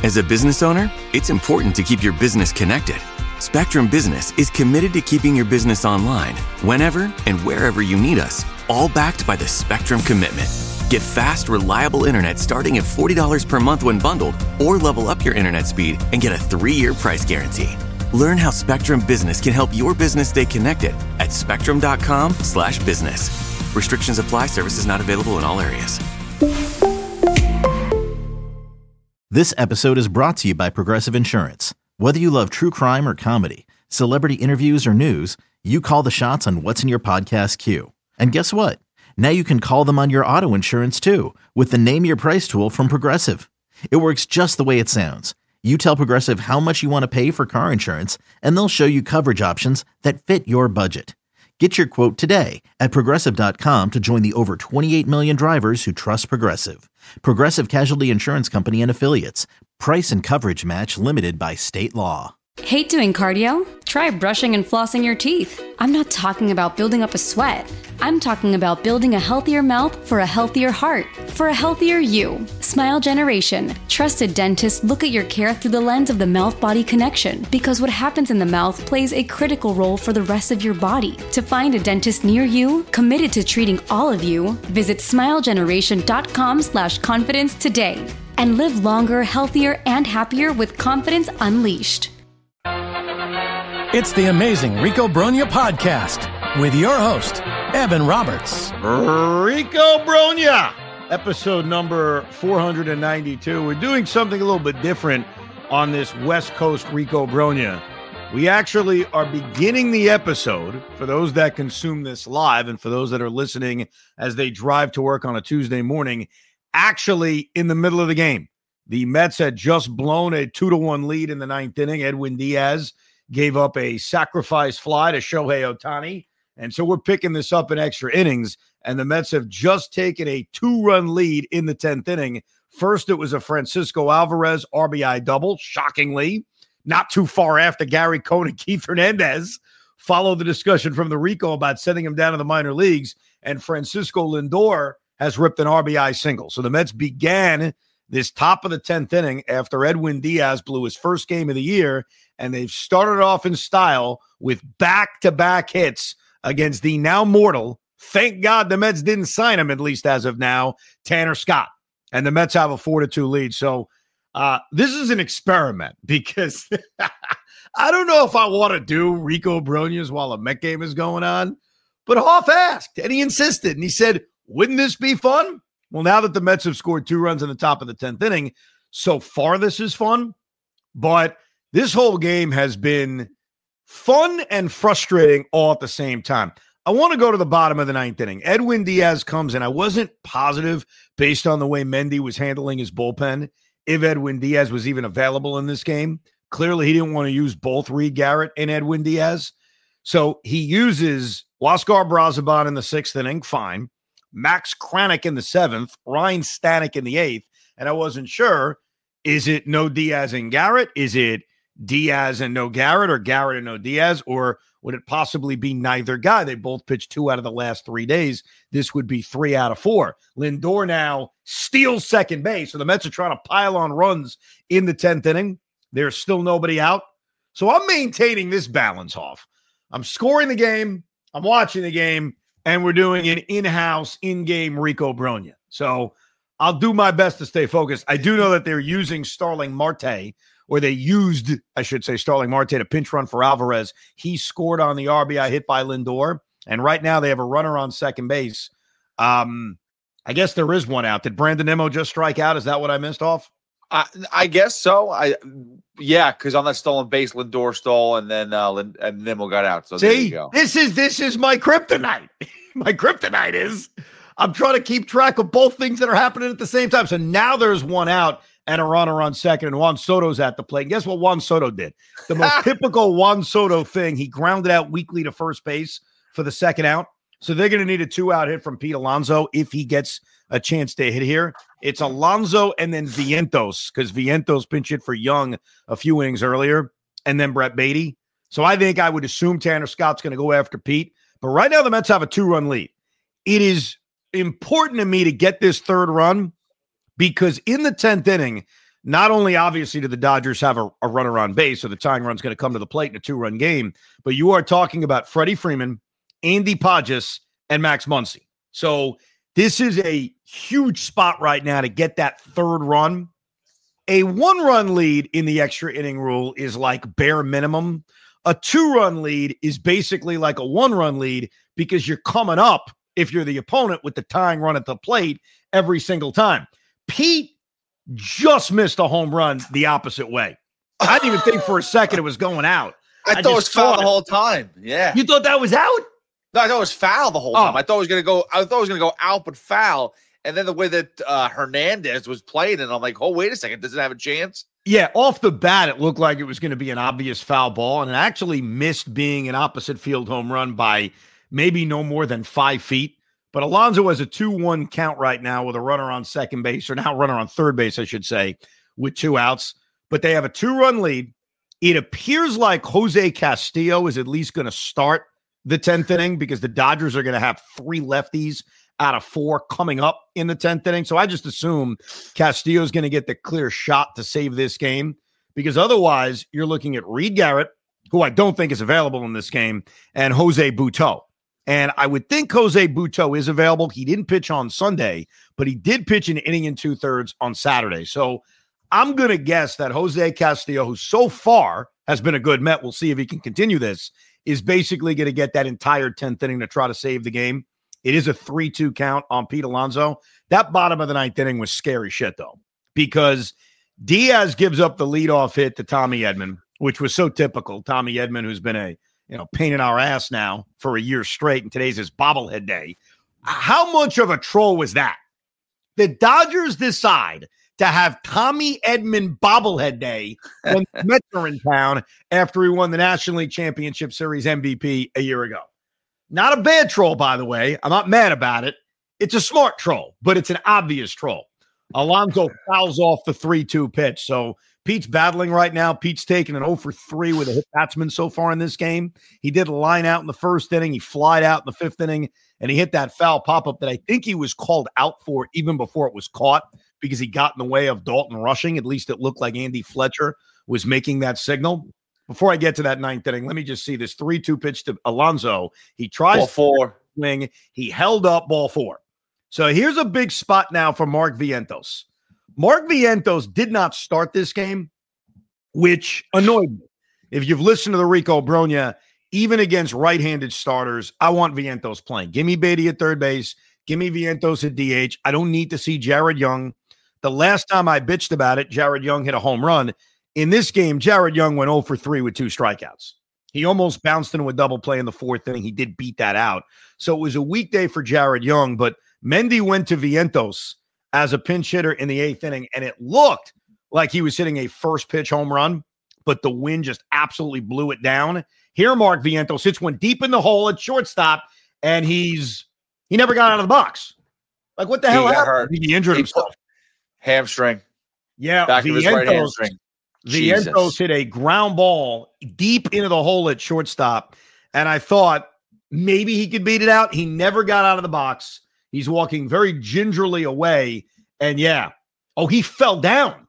As a business owner, it's important to keep your business connected. Spectrum Business is committed to keeping your business online whenever and wherever you need us, all backed by the Spectrum Commitment. Get fast, reliable internet starting at $40 per month when bundled, or level up your internet speed and get a 3-year price guarantee. Learn how Spectrum Business can help your business stay connected at spectrum.com/business. Restrictions apply. Services not available in all areas. This episode is brought to you by Progressive Insurance. Whether you love true crime or comedy, celebrity interviews or news, you call the shots on what's in your podcast queue. And guess what? Now you can call them on your auto insurance too with the Name Your Price tool from Progressive. It works just the way it sounds. You tell Progressive how much you want to pay for car insurance, and they'll show you coverage options that fit your budget. Get your quote today at Progressive.com to join the over 28 million drivers who trust Progressive. Progressive Casualty Insurance Company and Affiliates. Price and coverage match limited by state law. Hate doing cardio? Try brushing and flossing your teeth. I'm not talking about building up a sweat. I'm talking about building a healthier mouth for a healthier heart, for a healthier you. Smile Generation. Trusted dentists look at your care through the lens of the mouth-body connection, because what happens in the mouth plays a critical role for the rest of your body. To find a dentist near you, committed to treating all of you, visit smilegeneration.com/confidence today. And live longer, healthier, and happier with confidence unleashed. It's the Amazing Rico Brogna podcast with your host, Evan Roberts. Rico Brogna, episode number 492. We're doing something a little bit different on this West Coast Rico Brogna. We actually are beginning the episode, for those that consume this live and for those that are listening as they drive to work on a Tuesday morning, actually in the middle of the game. The Mets had just blown a 2-1 lead in the ninth inning. Edwin Diaz gave up a sacrifice fly to Shohei Ohtani. And so we're picking this up in extra innings. And the Mets have just taken a 2-run lead in the 10th inning. First, it was a Francisco Alvarez RBI double, shockingly. Not too far after Gary Cohn and Keith Hernandez followed the discussion from the Rico about sending him down to the minor leagues. And Francisco Lindor has ripped an RBI single. So the Mets began this top of the 10th inning after Edwin Diaz blew his first game of the year, and they've started off in style with back-to-back hits against the now mortal, thank God the Mets didn't sign him, at least as of now, Tanner Scott. And the Mets have a 4-2 lead. So this is an experiment because I don't know if I want to do Rico Brogna's while a Met game is going on, but Hoff asked, and he insisted, and he said, wouldn't this be fun? Well, now that the Mets have scored 2 runs in the top of the 10th inning, so far this is fun. But this whole game has been fun and frustrating all at the same time. I want to go to the bottom of the 9th inning. Edwin Diaz comes in. I wasn't positive, based on the way Mendy was handling his bullpen, if Edwin Diaz was even available in this game. Clearly, he didn't want to use both Reed Garrett and Edwin Diaz. So he uses Huáscar Brazoban in the 6th inning, fine. Max Kranick in the 7th, Ryan Stanek in the 8th, and I wasn't sure, is it no Diaz and Garrett? Is it Diaz and no Garrett, or Garrett and no Diaz, or would it possibly be neither guy? They both pitched 2 out of the last 3 days. This would be 3 out of 4. Lindor now steals second base, so the Mets are trying to pile on runs in the 10th inning. There's still nobody out. So I'm maintaining this balance off. I'm scoring the game, I'm watching the game, and we're doing an in-house, in-game Rico Brogna. So I'll do my best to stay focused. I do know that they're using Starling Marte, or they used, I should say, Starling Marte to pinch run for Alvarez. He scored on the RBI hit by Lindor, and right now they have a runner on second base. I guess there is one out. Did Brandon Nimmo just strike out? Is that what I missed off? I guess so. Because on that stolen base, Lindor stole, and then and Nimmo got out. So there you go. This is my kryptonite. My kryptonite is I'm trying to keep track of both things that are happening at the same time. So now there's one out and a runner on second, and Juan Soto's at the plate. And guess what Juan Soto did? The most typical Juan Soto thing. He grounded out weakly to first base for the second out. So they're going to need a 2-out hit from Pete Alonso if he gets a chance to hit here. It's Alonso and then Vientos, because Vientos pinch hit for Young a few innings earlier, and then Brett Beatty. So I think I would assume Tanner Scott's going to go after Pete. But right now the Mets have a 2-run lead. It is important to me to get this third run because in the 10th inning, not only obviously do the Dodgers have a runner on base, so the tying run's going to come to the plate in a 2-run game, but you are talking about Freddie Freeman, Andy Pages, and Max Muncy. So this is a huge spot right now to get that third run. A 1-run lead in the extra inning rule is like bare minimum. A 2-run lead is basically like a 1-run lead because you're coming up, if you're the opponent, with the tying run at the plate every single time. Pete just missed a home run the opposite way. I didn't even think for a second it was going out. I thought it was foul the whole time. Yeah. You thought that was out? No, I thought it was foul the whole time. I thought it was going to go out, but foul. And then the way that Hernandez was playing, and I'm like, oh, wait a second. Does it have a chance? Yeah, off the bat, it looked like it was going to be an obvious foul ball, and it actually missed being an opposite field home run by maybe no more than 5 feet. But Alonso has a 2-1 count right now with a runner on second base, or now runner on third base, I should say, with 2 outs. But they have a 2-run lead. It appears like Jose Castillo is at least going to start the 10th inning because the Dodgers are going to have 3 lefties out of 4 coming up in the 10th inning. So I just assume Castillo is going to get the clear shot to save this game, because otherwise you're looking at Reed Garrett, who I don't think is available in this game, and Jose Butto. And I would think Jose Butto is available. He didn't pitch on Sunday, but he did pitch an inning and 2/3 on Saturday. So I'm going to guess that Jose Castillo, who so far has been a good Met, we'll see if he can continue this, is basically going to get that entire 10th inning to try to save the game. It is a 3-2 count on Pete Alonso. That bottom of the 9th inning was scary shit, though, because Diaz gives up the leadoff hit to Tommy Edman, which was so typical. Tommy Edman, who's been a pain in our ass now for a year straight, and today's his bobblehead day. How much of a troll was that? The Dodgers decide to have Tommy Edman bobblehead day when the Mets are in town after he won the National League Championship Series MVP a year ago. Not a bad troll, by the way. I'm not mad about it. It's a smart troll, but it's an obvious troll. Alonso fouls off the 3-2 pitch. So Pete's battling right now. Pete's taking an 0-for-3 with a hit batsman so far in this game. He did a line out in the first inning. He flied out in the 5th inning, and he hit that foul pop-up that I think he was called out for even before it was caught because he got in the way of Dalton rushing. At least it looked like Andy Fletcher was making that signal. Before I get to that 9th inning, let me just see this 3-2 pitch to Alonso. He tries ball 4. Swing. He held up ball 4. So here's a big spot now for Mark Vientos. Mark Vientos did not start this game, which annoyed me. If you've listened to the Rico Brogna, even against right-handed starters, I want Vientos playing. Give me Beatty at third base. Give me Vientos at DH. I don't need to see Jared Young. The last time I bitched about it, Jared Young hit a home run. In this game, Jared Young went 0-for-3 with 2 strikeouts. He almost bounced into a double play in the 4th inning. He did beat that out. So it was a weekday for Jared Young, but Mendy went to Vientos as a pinch hitter in the 8th inning, and it looked like he was hitting a first pitch home run, but the wind just absolutely blew it down. Here, Mark Vientos hits one deep in the hole at shortstop, and he never got out of the box. Like, what the hell happened? He injured himself. Hamstring. Yeah, back of his right hamstring. Vientos hit a ground ball deep into the hole at shortstop, and I thought maybe he could beat it out. He never got out of the box. He's walking very gingerly away, and he fell down.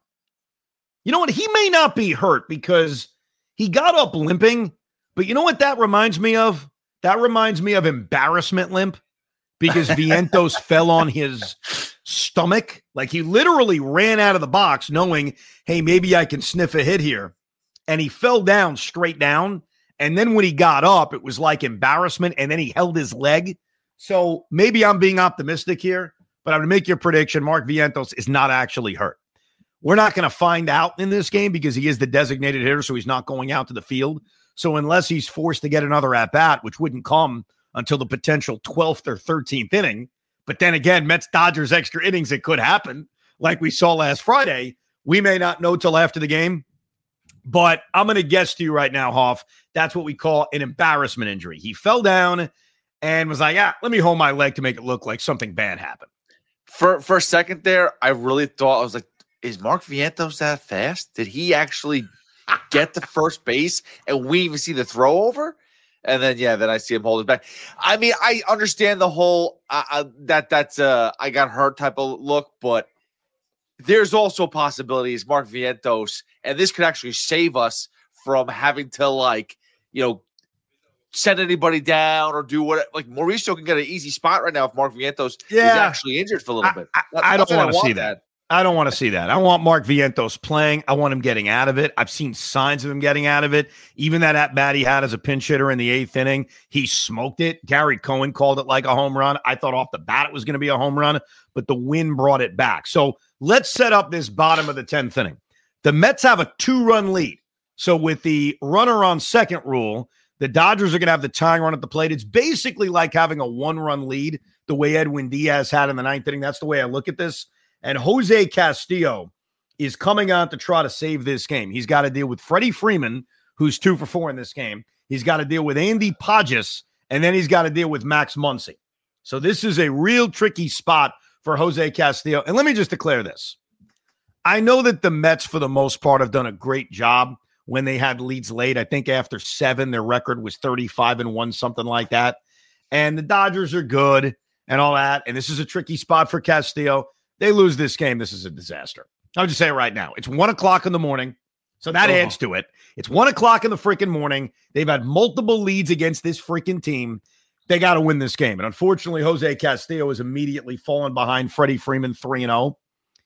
You know what? He may not be hurt because he got up limping, but you know what that reminds me of? That reminds me of embarrassment limp because Vientos fell on his stomach. Like he literally ran out of the box knowing, hey, maybe I can sniff a hit here. And he fell down straight down. And then when he got up, it was like embarrassment. And then he held his leg. So maybe I'm being optimistic here, but I'm going to make your prediction. Mark Vientos is not actually hurt. We're not going to find out in this game because he is the designated hitter, so he's not going out to the field. So unless he's forced to get another at-bat, which wouldn't come until the potential 12th or 13th inning, but then again, Mets-Dodgers extra innings, it could happen, like we saw last Friday. We may not know till after the game, but I'm going to guess to you right now, Hoff, that's what we call an embarrassment injury. He fell down and was like, let me hold my leg to make it look like something bad happened. For a second there, I really thought, I was like, is Mark Vientos that fast? Did he actually get to first base and we even see the throw over? And then, then I see him hold it back. I mean, I understand the whole that's I got hurt type of look, but there's also possibilities Mark Vientos, and this could actually save us from having to send anybody down or do what. Like Mauricio can get an easy spot right now if Mark Vientos is actually injured for a little bit. I don't want to see that. I don't want to see that. I want Mark Vientos playing. I want him getting out of it. I've seen signs of him getting out of it. Even that at-bat he had as a pinch hitter in the 8th inning, he smoked it. Gary Cohen called it like a home run. I thought off the bat it was going to be a home run, but the wind brought it back. So let's set up this bottom of the 10th inning. The Mets have a 2-run lead. So with the runner on second rule, the Dodgers are going to have the tying run at the plate. It's basically like having a 1-run lead, the way Edwin Diaz had in the 9th inning. That's the way I look at this. And Jose Castillo is coming out to try to save this game. He's got to deal with Freddie Freeman, who's 2 for 4 in this game. He's got to deal with Andy Pages, and then he's got to deal with Max Muncy. So this is a real tricky spot for Jose Castillo. And let me just declare this. I know that the Mets, for the most part, have done a great job when they had leads late. I think after 7, their record was 35-1, something like that. And the Dodgers are good and all that. And this is a tricky spot for Castillo. They lose this game, this is a disaster. I'll just say it right now. It's 1 o'clock in the morning, so that adds to it. It's 1 o'clock in the freaking morning. They've had multiple leads against this freaking team. They got to win this game. And unfortunately, Jose Castillo is immediately falling behind Freddie Freeman 3-0.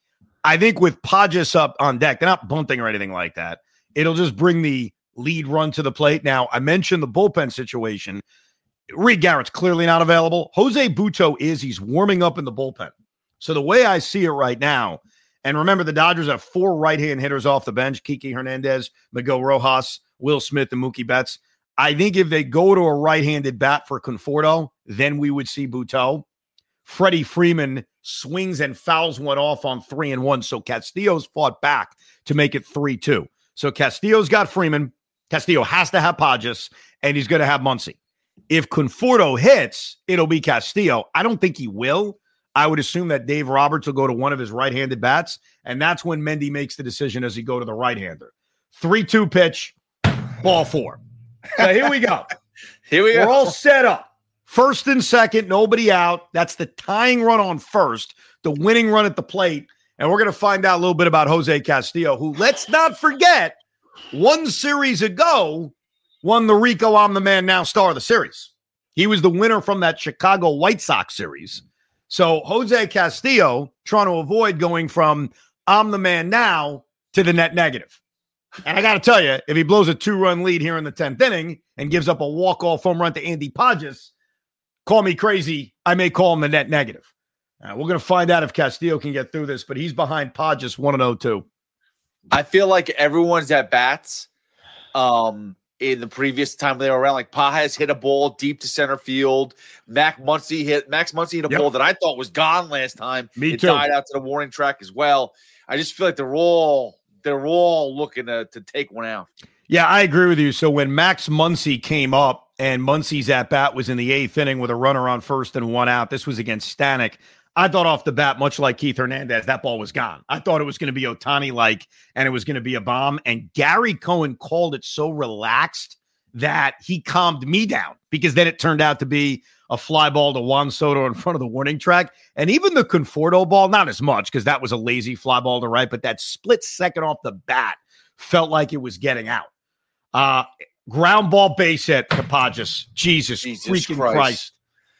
I think with Pages up on deck, they're not bunting or anything like that. It'll just bring the lead run to the plate. Now, I mentioned the bullpen situation. Reed Garrett's clearly not available. Jose Butto he's warming up in the bullpen. So the way I see it right now, and remember the Dodgers have 4 right-hand hitters off the bench, Kiki Hernandez, Miguel Rojas, Will Smith, and Mookie Betts. I think if they go to a right-handed bat for Conforto, then we would see Butto. Freddie Freeman swings and fouls one off on 3-1, so Castillo's fought back to make it 3-2. So Castillo's got Freeman. Castillo has to have Pages, and he's going to have Muncy. If Conforto hits, it'll be Castillo. I don't think he will. I would assume that Dave Roberts will go to one of his right-handed bats, and that's when Mendy makes the decision as he go to the right-hander. 3-2 pitch, ball 4. So here we go. We're all set up. First and second, nobody out. That's the tying run on first, the winning run at the plate, and we're going to find out a little bit about Jose Castillo, who, let's not forget, 1 series ago, won the Rico I'm the Man Now star of the series. He was the winner from that Chicago White Sox series. So Jose Castillo trying to avoid going from I'm the man now to the net negative. And I got to tell you, if he blows a 2-run lead here in the 10th inning and gives up a walk-off home run to Andy Pages, call me crazy, I may call him the net negative. We're going to find out if Castillo can get through this, but he's behind Pages 1-0-2. I feel like everyone's at bats in the previous time they were around. Like Pages hit a ball deep to center field. Max Muncy hit a ball that I thought was gone last time. Me it too. Died out to the warning track as well. I just feel like they're all looking to take one out. Yeah, I agree with you. So when Max Muncy came up and Muncy's at bat was in the 8th inning with a runner on first and 1 out, this was against Stanek. I thought off the bat, much like Keith Hernandez, that ball was gone. I thought it was going to be Ohtani-like, and it was going to be a bomb. And Gary Cohen called it so relaxed that he calmed me down, because then it turned out to be a fly ball to Juan Soto in front of the warning track. And even the Conforto ball, not as much, because that was a lazy fly ball to right, but that split second off the bat felt like it was getting out. Ground ball base hit to Pages. Jesus freaking Christ.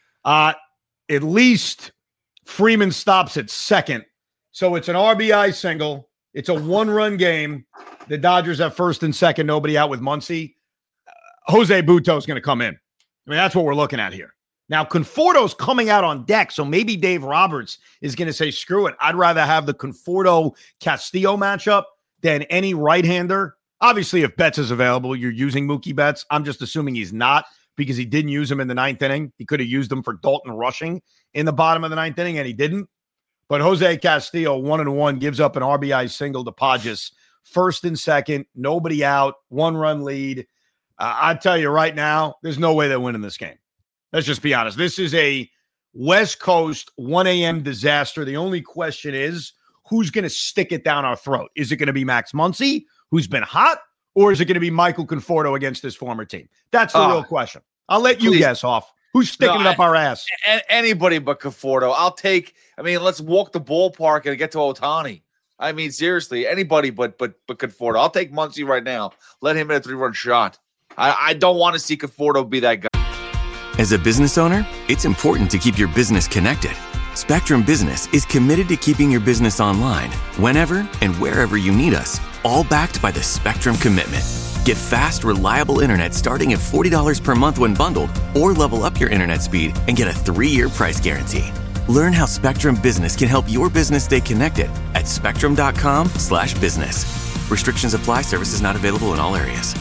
At least Freeman stops at second. So it's an RBI single. It's a 1-run game. The Dodgers have first and second, nobody out with Muncy. Jose Butto is going to come in. I mean, that's what we're looking at here. Now, Conforto's coming out on deck, so maybe Dave Roberts is going to say, screw it. I'd rather have the Conforto-Castillo matchup than any right-hander. Obviously, if Betts is available, you're using Mookie Betts. I'm just assuming he's not, because he didn't use him in the 9th inning. He could have used him for Dalton Rushing in the bottom of the 9th inning, and he didn't. But Jose Castillo, 1-1, gives up an RBI single to Pages. First and second, nobody out, 1-run lead. I tell you right now, there's no way they're winning this game. Let's just be honest. This is a West Coast 1 a.m. disaster. The only question is, who's going to stick it down our throat? Is it going to be Max Muncy, who's been hot, or is it going to be Michael Conforto against his former team? That's the real question. I'll let you guess off. Who's sticking it up our ass? Anybody but Conforto. Let's walk the ballpark and get to Ohtani. I mean, seriously, anybody but Conforto. I'll take Muncy right now. Let him in a 3-run shot. I don't want to see Conforto be that guy. As a business owner, it's important to keep your business connected. Spectrum Business is committed to keeping your business online whenever and wherever you need us, all backed by the Spectrum Commitment. Get fast, reliable internet starting at $40 per month when bundled, or level up your internet speed and get a 3-year price guarantee. Learn how Spectrum Business can help your business stay connected at spectrum.com/business. Restrictions apply. Services not available in all areas.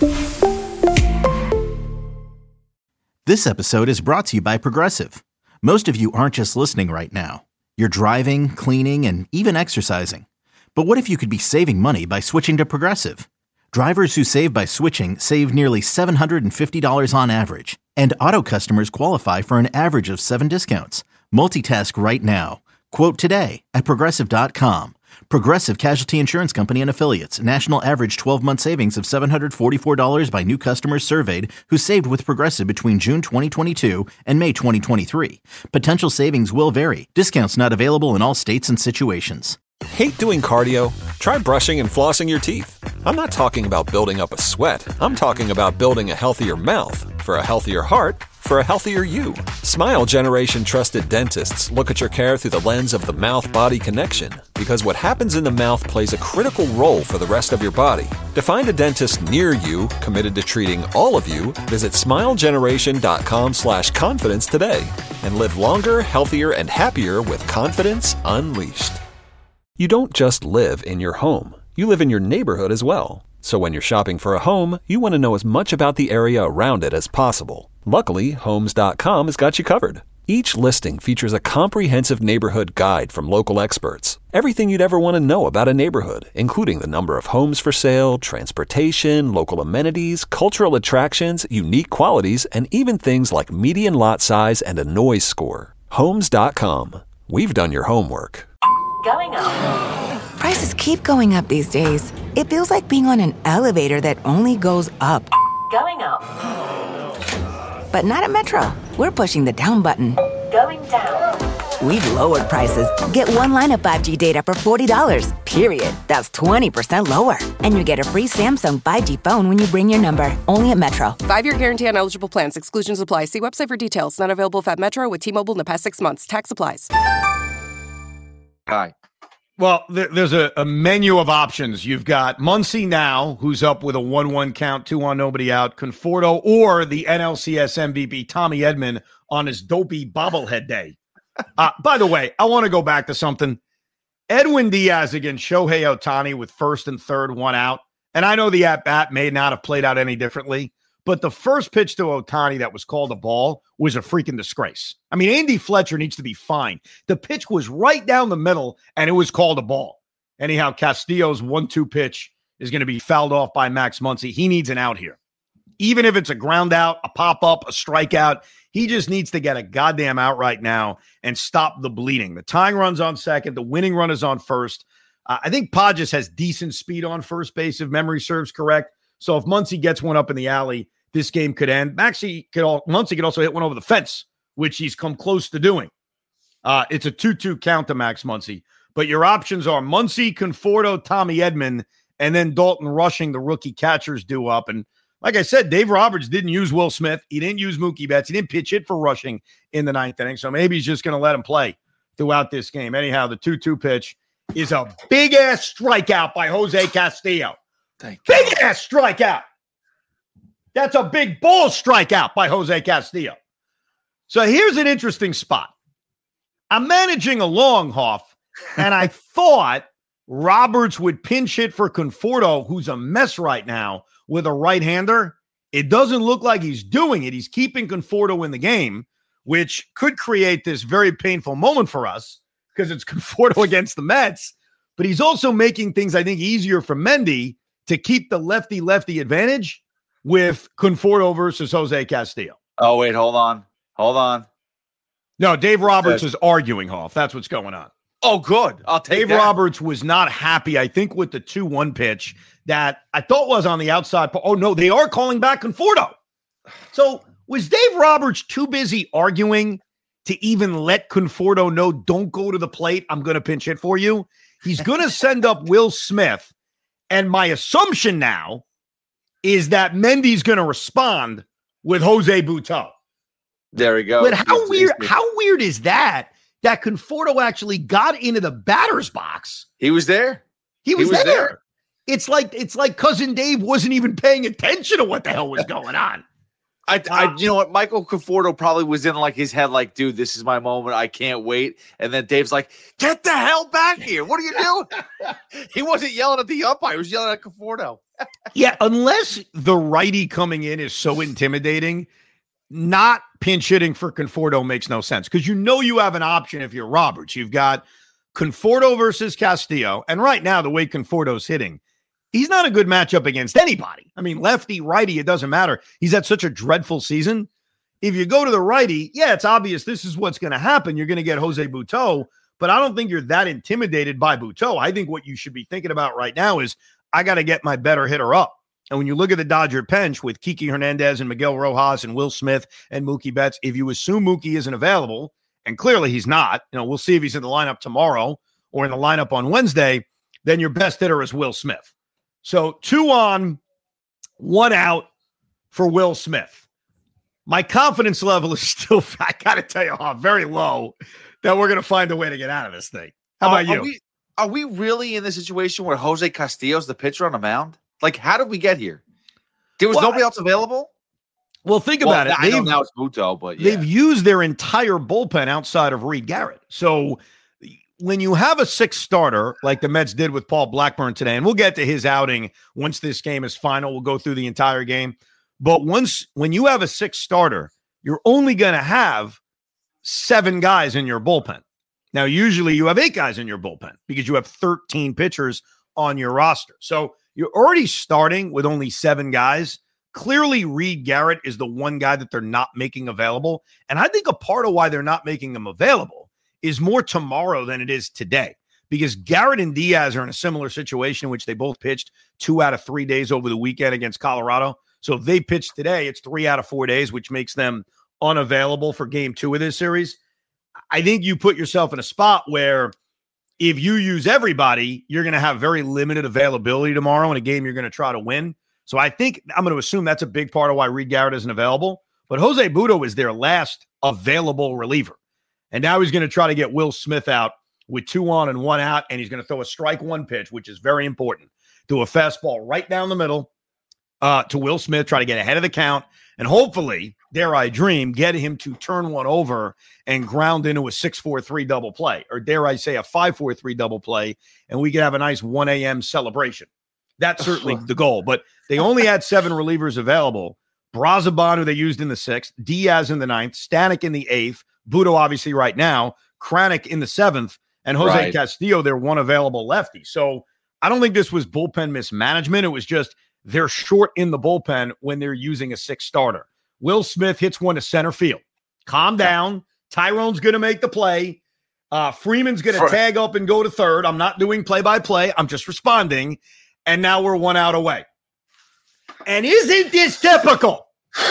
This episode is brought to you by Progressive. Most of you aren't just listening right now. You're driving, cleaning, and even exercising. But what if you could be saving money by switching to Progressive? Drivers who save by switching save nearly $750 on average. And auto customers qualify for an average of 7 discounts. Multitask right now. Quote today at Progressive.com. Progressive Casualty Insurance Company and Affiliates. National average 12-month savings of $744 by new customers surveyed who saved with Progressive between June 2022 and May 2023. Potential savings will vary. Discounts not available in all states and situations. Hate doing cardio? Try brushing and flossing your teeth. I'm not talking about building up a sweat. I'm talking about building a healthier mouth. For a healthier heart, for a healthier you. Smile Generation trusted dentists look at your care through the lens of the mouth-body connection, because what happens in the mouth plays a critical role for the rest of your body. To find a dentist near you committed to treating all of you, visit smilegeneration.com/confidence today and live longer, healthier, and happier with confidence unleashed. You don't just live in your home. You live in your neighborhood as well. So when you're shopping for a home, you want to know as much about the area around it as possible. Luckily, Homes.com has got you covered. Each listing features a comprehensive neighborhood guide from local experts. Everything you'd ever want to know about a neighborhood, including the number of homes for sale, transportation, local amenities, cultural attractions, unique qualities, and even things like median lot size and a noise score. Homes.com. We've done your homework. Going up. Prices keep going up these days. It feels like being on an elevator that only goes up. Going up. But not at Metro. We're pushing the down button. Going down. We've lowered prices. Get one line of 5G data for $40, period. That's 20% lower. And you get a free Samsung 5G phone when you bring your number. Only at Metro. 5-year guarantee on eligible plans. Exclusions apply. See website for details. Not available at Metro with T-Mobile in the past 6 months. Tax applies. Guy. Well, there's a menu of options. You've got Muncy now, who's up with a 1-1 count, 2-on, nobody out. Conforto or the NLCS MVP Tommy Edman on his dopey bobblehead day. By the way, I want to go back to something. Edwin Diaz against Shohei Ohtani with first and third, 1 out. And I know the at-bat may not have played out any differently, but the first pitch to Ohtani that was called a ball was a freaking disgrace. I mean, Andy Fletcher needs to be fined. The pitch was right down the middle, and it was called a ball. Anyhow, Castillo's 1-2 pitch is going to be fouled off by Max Muncy. He needs an out here. Even if it's a ground out, a pop-up, a strikeout, he just needs to get a goddamn out right now and stop the bleeding. The tying run's on second. The winning run is on first. I think Podges has decent speed on first base, if memory serves correct. So if Muncy gets one up in the alley, this game could end. Muncy could also hit one over the fence, which he's come close to doing. It's a 2-2 count to Max Muncy. But your options are Muncy, Conforto, Tommy Edman, and then Dalton Rushing, the rookie catchers due up. And like I said, Dave Roberts didn't use Will Smith. He didn't use Mookie Betts. He didn't pitch hit for Rushing in the 9th inning. So maybe he's just going to let him play throughout this game. Anyhow, the 2-2 pitch is a big-ass strikeout by Jose Castillo. Big-ass strikeout. That's a big ball strikeout by Jose Castillo. So here's an interesting spot. I'm managing a long, Hoff, and I thought Roberts would pinch hit for Conforto, who's a mess right now with a right-hander. It doesn't look like he's doing it. He's keeping Conforto in the game, which could create this very painful moment for us because it's Conforto against the Mets. But he's also making things, I think, easier for Mendy to keep the lefty-lefty advantage with Conforto versus Jose Castillo. Oh, wait, hold on. No, Dave Roberts is arguing, Hoff. That's what's going on. Oh, good. I'll take Dave that. Roberts was not happy, I think, with the 2-1 pitch that I thought was on the outside. Oh, no, they are calling back Conforto. So was Dave Roberts too busy arguing to even let Conforto know, don't go to the plate, I'm going to pinch hit for you. He's going to send up Will Smith. And my assumption now is that Mendy's going to respond with Jose Butto. There we go. But how weird is that Conforto actually got into the batter's box? He was there. He was there. It's like Cousin Dave wasn't even paying attention to what the hell was going on. You know what? Michael Conforto probably was in like his head, like, dude, this is my moment. I can't wait. And then Dave's like, get the hell back here. What are you doing? He wasn't yelling at the umpire. He was yelling at Conforto. Yeah, unless the righty coming in is so intimidating, not pinch hitting for Conforto makes no sense. Because you have an option if you're Roberts. You've got Conforto versus Castillo. And right now, the way Conforto's hitting, he's not a good matchup against anybody. I mean, lefty, righty, it doesn't matter. He's had such a dreadful season. If you go to the righty, yeah, it's obvious this is what's going to happen. You're going to get Jose Butto, but I don't think you're that intimidated by Butto. I think what you should be thinking about right now is I got to get my better hitter up. And when you look at the Dodger bench with Kiki Hernandez and Miguel Rojas and Will Smith and Mookie Betts, if you assume Mookie isn't available, and clearly he's not, we'll see if he's in the lineup tomorrow or in the lineup on Wednesday, then your best hitter is Will Smith. So 2 on, 1 out for Will Smith. My confidence level is still, I got to tell you, very low that we're going to find a way to get out of this thing. How about you? Are we really in the situation where Jose Castillo's the pitcher on the mound? Like, how did we get here? There was nobody else available? Well, think about it. I know now it's Butto, but yeah. They've used their entire bullpen outside of Reed Garrett. So when you have a 6th starter, like the Mets did with Paul Blackburn today, and we'll get to his outing once this game is final, we'll go through the entire game. But when you have a 6th starter, you're only going to have 7 guys in your bullpen. Now, usually you have 8 guys in your bullpen because you have 13 pitchers on your roster. So you're already starting with only 7 guys. Clearly, Reed Garrett is the one guy that they're not making available. And I think a part of why they're not making him available is more tomorrow than it is today, because Garrett and Diaz are in a similar situation in which they both pitched 2 out of 3 days over the weekend against Colorado. So if they pitch today, it's 3 out of 4 days, which makes them unavailable for game 2 of this series. I think you put yourself in a spot where if you use everybody, you're going to have very limited availability tomorrow in a game you're going to try to win. So I think I'm going to assume that's a big part of why Reed Garrett isn't available. But Jose Butto is their last available reliever. And now he's going to try to get Will Smith out with 2 on and 1 out, and he's going to throw a strike 1 pitch, which is very important, to a fastball right down the middle to Will Smith, try to get ahead of the count, and hopefully, dare I dream, get him to turn one over and ground into a 6-4-3 double play, or dare I say a 5-4-3 double play, and we could have a nice 1 a.m. celebration. That's certainly the goal, but they only had 7 relievers available. Brazoban, who they used in the 6th, Diaz in the 9th, Stanek in the 8th, Butto obviously right now, Kranick in the 7th, and Jose Castillo, their one available lefty. So I don't think this was bullpen mismanagement. It was just they're short in the bullpen when they're using a 6th starter. Will Smith hits one to center field. Calm down. Tyrone's going to make the play. Freeman's going to tag up and go to third. I'm not doing play-by-play. I'm just responding. And now we're 1 out away. And isn't this typical?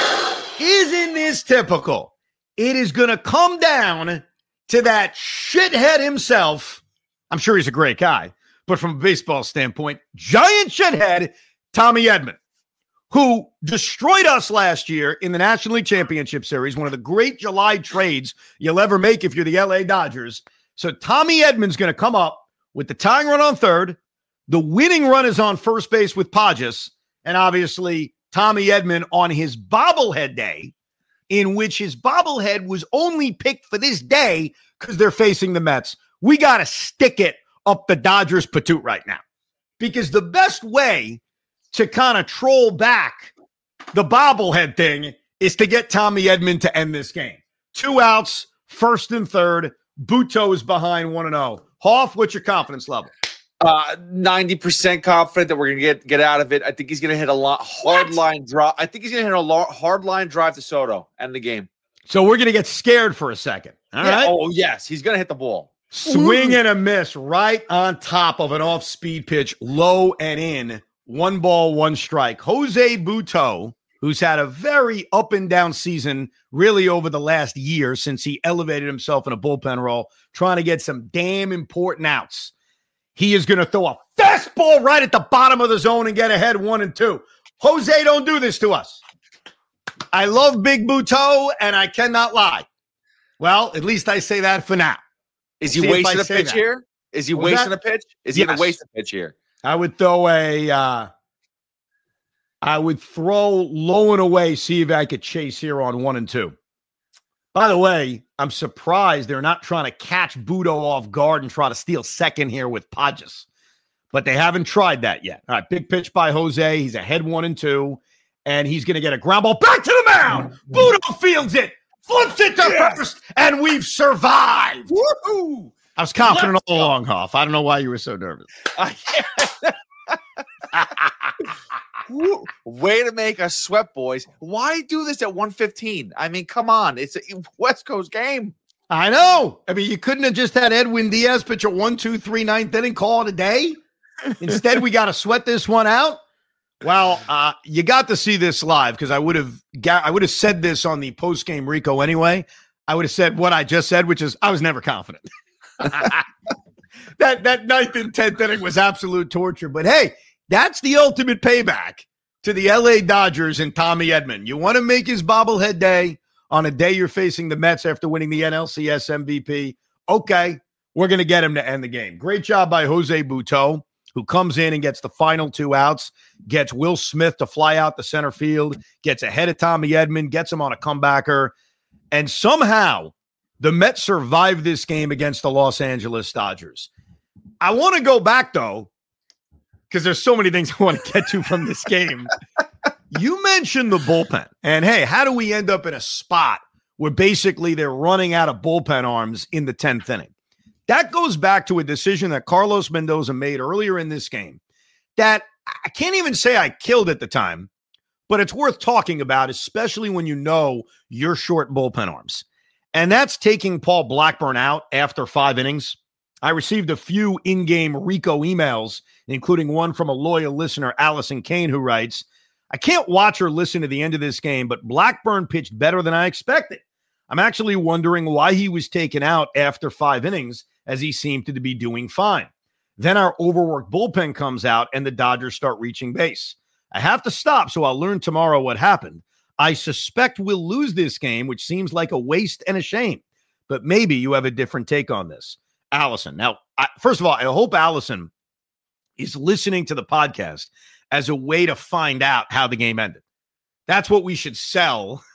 Isn't this typical? It is going to come down to that shithead himself. I'm sure he's a great guy, but from a baseball standpoint, giant shithead, Tommy Edman, who destroyed us last year in the National League Championship Series, one of the great July trades you'll ever make if you're the LA Dodgers. So Tommy Edman's going to come up with the tying run on third. The winning run is on first base with Pages, and obviously Tommy Edman on his bobblehead day, in which his bobblehead was only picked for this day because they're facing the Mets. We got to stick it up the Dodgers' patoot right now, because the best way to kind of troll back the bobblehead thing is to get Tommy Edman to end this game. 2 outs, first and third. Butto is behind 1-0. Hoff, what's your confidence level? 90% confident that we're going to get out of it. I think he's going to hit a hard line drive. I think he's going to hit a hard line drive to Soto, end the game. So we're going to get scared for a second. All right. Oh, yes. He's going to hit the ball. Swing and a miss right on top of an off-speed pitch, low and in. 1 ball, 1 strike. Jose Butto who's had a very up and down season really over the last year since he elevated himself in a bullpen role, trying to get some damn important outs. He is going to throw a fastball right at the bottom of the zone and get ahead 1-2. Jose, don't do this to us. I love Big Buteau, and I cannot lie. Well, at least I say that for now. Is he wasting a pitch here? Is he wasting a pitch? Is he going to waste a pitch here? I would throw low and away, see if I could chase here on 1-2. By the way, I'm surprised they're not trying to catch Budo off guard and try to steal second here with Podges. But they haven't tried that yet. All right, big pitch by Jose. He's ahead 1-2, and he's going to get a ground ball back to the mound. Budo fields it, flips it to first, and we've survived. Woohoo! I was confident all along, Hoff. I don't know why you were so nervous. Way to make us sweat, boys. Why do this at 1:15? I mean, come on. It's a West Coast game. I know. I mean, you couldn't have just had Edwin Diaz pitch a 1-2-3 9th inning, call it a day. Instead, we got to sweat this one out. Well, you got to see this live because I would have said this on the post-game Rico anyway. I would have said what I just said, which is I was never confident. that 9th and 10th inning was absolute torture. But hey, that's the ultimate payback to the LA Dodgers and Tommy Edman. You want to make his bobblehead day on a day you're facing the Mets after winning the NLCS MVP. Okay, we're going to get him to end the game. Great job by Jose Buteau, who comes in and gets the final 2 outs, gets Will Smith to fly out the center field, gets ahead of Tommy Edman, gets him on a comebacker, and somehow the Mets survived this game against the Los Angeles Dodgers. I want to go back, though, because there's so many things I want to get to from this game. You mentioned the bullpen. And, hey, how do we end up in a spot where basically they're running out of bullpen arms in the 10th inning? That goes back to a decision that Carlos Mendoza made earlier in this game that I can't even say I killed at the time, but it's worth talking about, especially when you know you're short bullpen arms. And that's taking Paul Blackburn out after 5 innings. I received a few in-game Rico emails, including one from a loyal listener, Allison Kane, who writes, I can't watch or listen to the end of this game, but Blackburn pitched better than I expected. I'm actually wondering why he was taken out after 5 innings, as he seemed to be doing fine. Then our overworked bullpen comes out, and the Dodgers start reaching base. I have to stop, so I'll learn tomorrow what happened. I suspect we'll lose this game, which seems like a waste and a shame. But maybe you have a different take on this. Allison. Now, first of all, I hope Allison is listening to the podcast as a way to find out how the game ended. That's what we should sell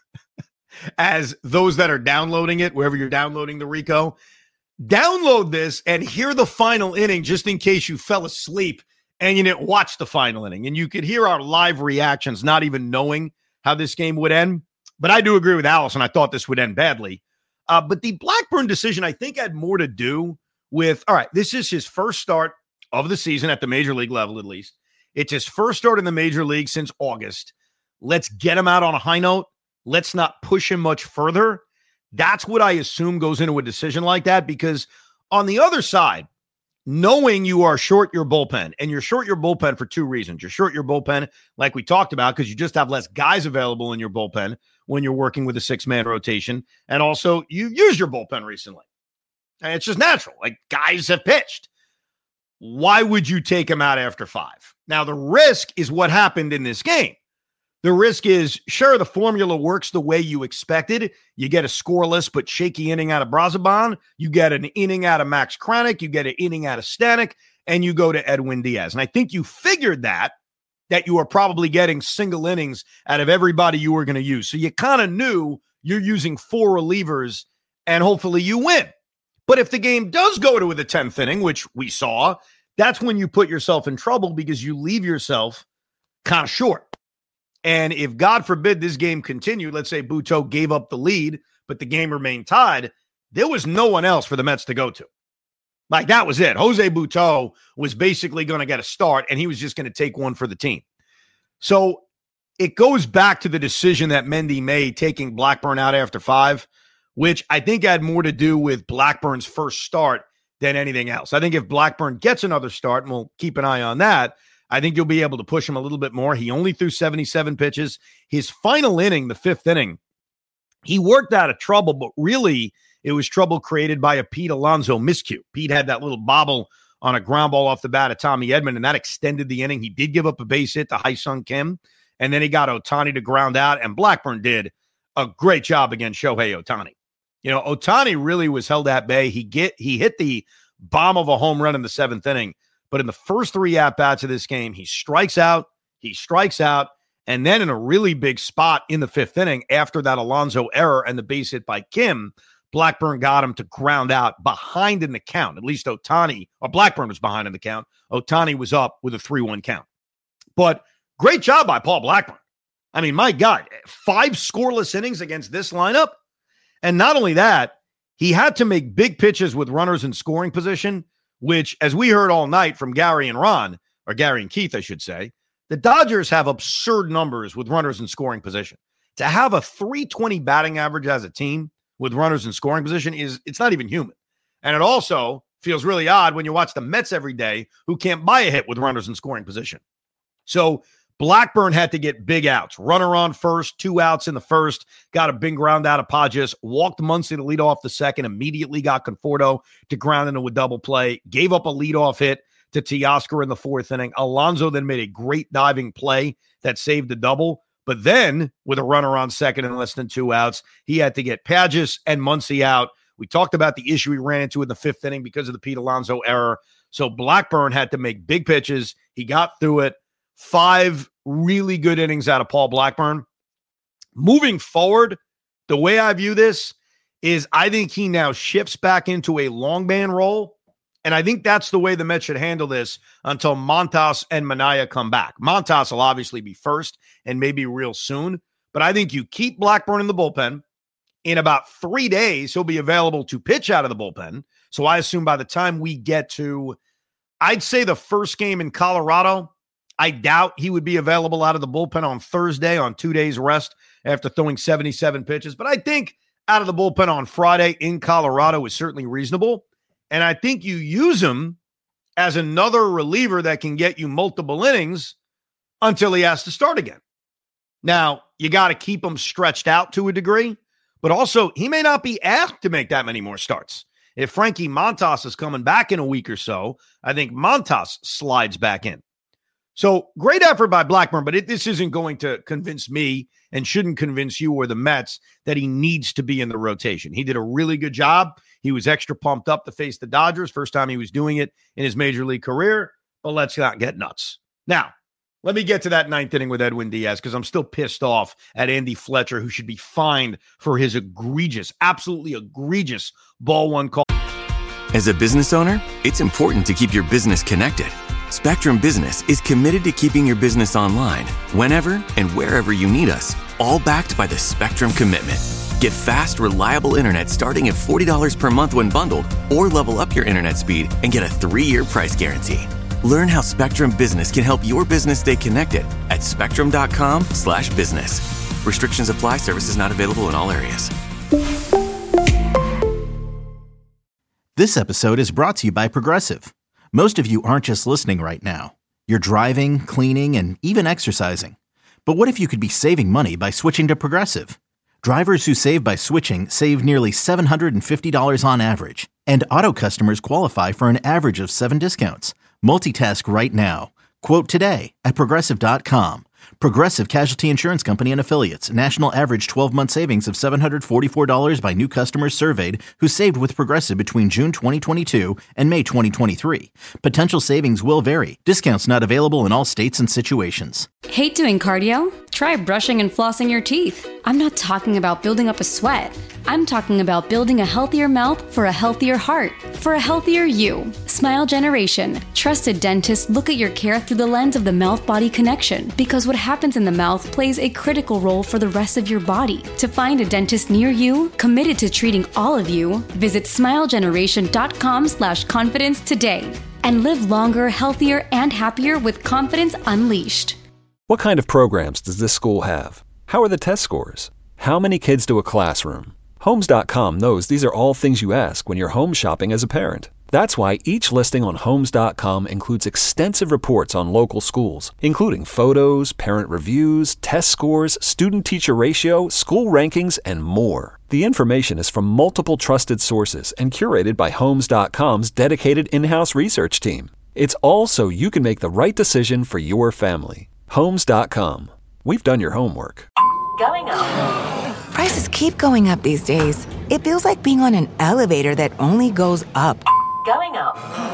as those that are downloading it, wherever you're downloading the Rico. Download this and hear the final inning just in case you fell asleep and you didn't watch the final inning. And you could hear our live reactions, not even knowing how this game would end. But I do agree with Allison. I thought this would end badly. But the Blackburn decision, I think, had more to do with, all right, this is his first start of the season at the major league level, at least. It's his first start in the major league since August. Let's get him out on a high note. Let's not push him much further. That's what I assume goes into a decision like that, because on the other side, knowing you are short your bullpen, and you're short your bullpen for 2 reasons. You're short your bullpen, like we talked about, because you just have less guys available in your bullpen when you're working with a 6-man rotation. And also, you've used your bullpen recently. And it's just natural. Like, guys have pitched. Why would you take him out after 5? Now, the risk is what happened in this game. The risk is, sure, the formula works the way you expected. You get a scoreless but shaky inning out of Brazoban. You get an inning out of Max Kranick. You get an inning out of Stanek. And you go to Edwin Diaz. And I think you figured that you are probably getting single innings out of everybody you were going to use. So you kind of knew you're using 4 relievers and hopefully you win. But if the game does go to the 10th inning, which we saw, that's when you put yourself in trouble because you leave yourself kind of short. And if, God forbid, this game continued, let's say Buteau gave up the lead, but the game remained tied, there was no one else for the Mets to go to. Like, that was it. Jose Buteau was basically going to get a start, and he was just going to take one for the team. So it goes back to the decision that Mendy made, taking Blackburn out after 5, which I think had more to do with Blackburn's first start than anything else. I think if Blackburn gets another start, and we'll keep an eye on that, I think you'll be able to push him a little bit more. He only threw 77 pitches. His final inning, the fifth inning, he worked out of trouble, but really it was trouble created by a Pete Alonso miscue. Pete had that little bobble on a ground ball off the bat of Tommy Edman, and that extended the inning. He did give up a base hit to Hyun Kim, and then he got Ohtani to ground out, and Blackburn did a great job against Shohei Ohtani. You know, Ohtani really was held at bay. He hit the bomb of a home run in the seventh inning, but in the first three at-bats of this game, he strikes out, and then in a really big spot in the fifth inning, after that Alonso error and the base hit by Kim, Blackburn got him to ground out behind in the count. At least Blackburn was behind in the count. Ohtani was up with a 3-1 count. But great job by Paul Blackburn. I mean, my God, 5 scoreless innings against this lineup. And not only that, he had to make big pitches with runners in scoring position, which, as we heard all night from Gary and Keith, I should say, the Dodgers have absurd numbers with runners in scoring position. To have a 320 batting average as a team with runners in scoring position it's not even human. And it also feels really odd when you watch the Mets every day who can't buy a hit with runners in scoring position. So Blackburn had to get big outs. Runner on first, 2 outs in the first, got a big ground out of Pages, walked Muncy to lead off the second, immediately got Conforto to ground into a double play, gave up a leadoff hit to Teoscar in the fourth inning. Alonso then made a great diving play that saved the double. But then, with a runner on second and less than 2 outs, he had to get Pages and Muncy out. We talked about the issue he ran into in the fifth inning because of the Pete Alonso error. So Blackburn had to make big pitches. He got through it. 5 really good innings out of Paul Blackburn. Moving forward, the way I view this is I think he now shifts back into a long man role. And I think that's the way the Mets should handle this until Montas and Minaya come back. Montas will obviously be first and maybe real soon. But I think you keep Blackburn in the bullpen. In about 3 days, he'll be available to pitch out of the bullpen. So I assume by the time we get to, I'd say the first game in Colorado, I doubt he would be available out of the bullpen on Thursday on 2 days rest after throwing 77 pitches. But I think out of the bullpen on Friday in Colorado is certainly reasonable. And I think you use him as another reliever that can get you multiple innings until he has to start again. Now, you got to keep him stretched out to a degree, but also he may not be asked to make that many more starts. If Frankie Montas is coming back in a week or so, I think Montas slides back in. So great effort by Blackburn, but this isn't going to convince me and shouldn't convince you or the Mets that he needs to be in the rotation. He did a really good job. He was extra pumped up to face the Dodgers. First time he was doing it in his major league career, but let's not get nuts. Now, let me get to that ninth inning with Edwin Diaz because I'm still pissed off at Andy Fletcher, who should be fined for his egregious, absolutely egregious ball one call. As a business owner, it's important to keep your business connected. Spectrum Business is committed to keeping your business online whenever and wherever you need us, all backed by the Spectrum Commitment. Get fast, reliable internet starting at $40 per month when bundled, or level up your internet speed and get a 3-year price guarantee. Learn how Spectrum Business can help your business stay connected at spectrum.com/business. Restrictions apply. Services not available in all areas. This episode is brought to you by Progressive. Most of you aren't just listening right now. You're driving, cleaning, and even exercising. But what if you could be saving money by switching to Progressive? Drivers who save by switching save nearly $750 on average. And auto customers qualify for an average of 7 discounts. Multitask right now. Quote today at Progressive.com. Progressive Casualty Insurance Company and Affiliates. National average 12-month savings of $744 by new customers surveyed who saved with Progressive between June 2022 and May 2023. Potential savings will vary. Discounts not available in all states and situations. Hate doing cardio? Try brushing and flossing your teeth. I'm not talking about building up a sweat. I'm talking about building a healthier mouth for a healthier heart, for a healthier you. Smile Generation. Trusted dentists look at your care through the lens of the mouth-body connection because what happens in the mouth plays a critical role for the rest of your body. To find a dentist near you, committed to treating all of you, visit smilegeneration.com/confidence today and live longer, healthier, and happier with confidence unleashed. What kind of programs does this school have? How are the test scores? How many kids to a classroom? Homes.com knows these are all things you ask when you're home shopping as a parent. That's why each listing on Homes.com includes extensive reports on local schools, including photos, parent reviews, test scores, student-teacher ratio, school rankings, and more. The information is from multiple trusted sources and curated by Homes.com's dedicated in-house research team. It's all so you can make the right decision for your family. Homes.com. We've done your homework. Going up. Prices keep going up these days. It feels like being on an elevator that only goes up. Going up.